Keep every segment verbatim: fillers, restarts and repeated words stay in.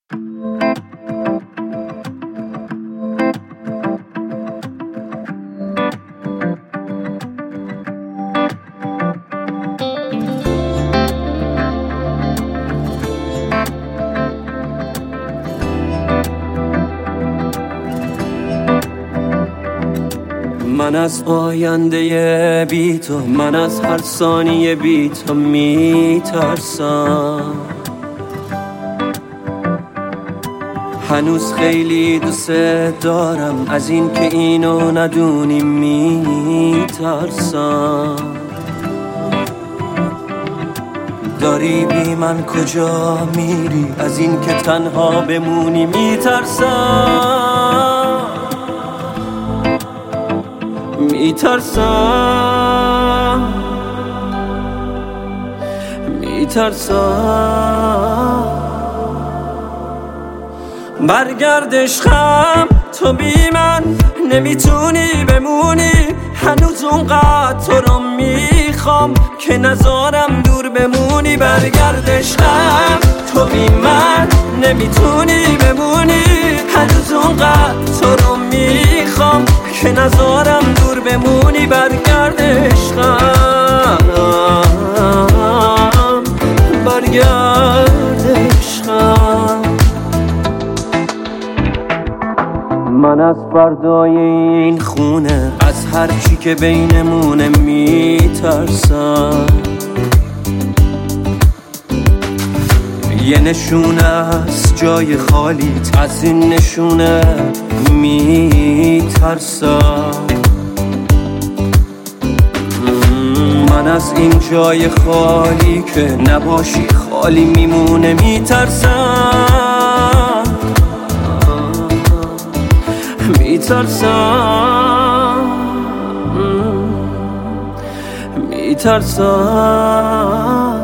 من از آینده بی تو، من از هر ثانیه بی تو میترسم. هنوز خیلی دوست دارم، از این که اینو ندونی میترسم. داری بی من کجا میری، از این که تنها بمونی میترسم. میترسم میترسم برگرد عشقم، تو بی من نمیتونی بمونی. هنوز اونقدر تو رو میخوام که نذارم دور بمونی. برگرد عشقم، تو بی من نمیتونی بمونی. هنوز اونقدر تو رو میخوام که نذارم دور بمونی. برگرد عشقم، برگرد عشقم. من از فردای این خونه، از هر چی که بینمونه میترسم. یه نشونه از جای خالیت، از این نشونه میترسم. من از این جای خالی که نباشی خالی میمونه میترسم. میترسم میترسم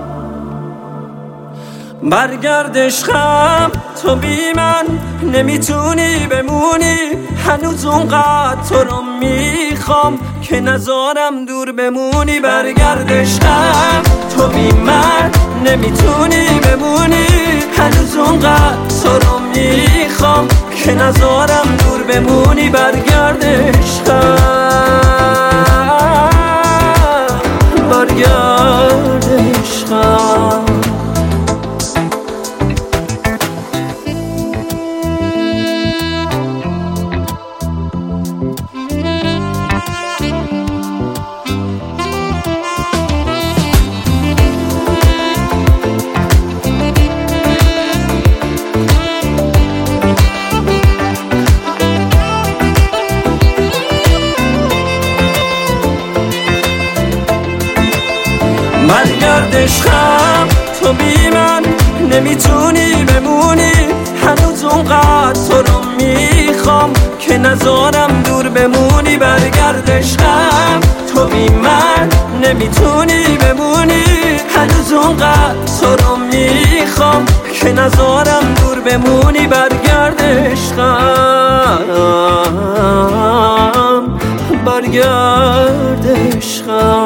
برگرد عشقم، تو بی من نمیتونی بمونی. هنوز اونقدر تو رو میخوام که نذارم دور بمونی. برگرد عشقم، تو بی من نمیتونی بمونی. هنوز اونقدر تو رو میخوام که نذارم دور بمونی. برگرد عشقم، برگرد عشقم. برگرد عشقم، تو بی من نمیتونی بمونی. هنوز اونقدر تو رو میخوام که نذارم دور بمونی. برگرد عشقم، تو بی من نمیتونی بمونی. هنوز اونقدر تو رو میخوام که نذارم دور بمونی. برگرد عشقم، برگرد عشقم.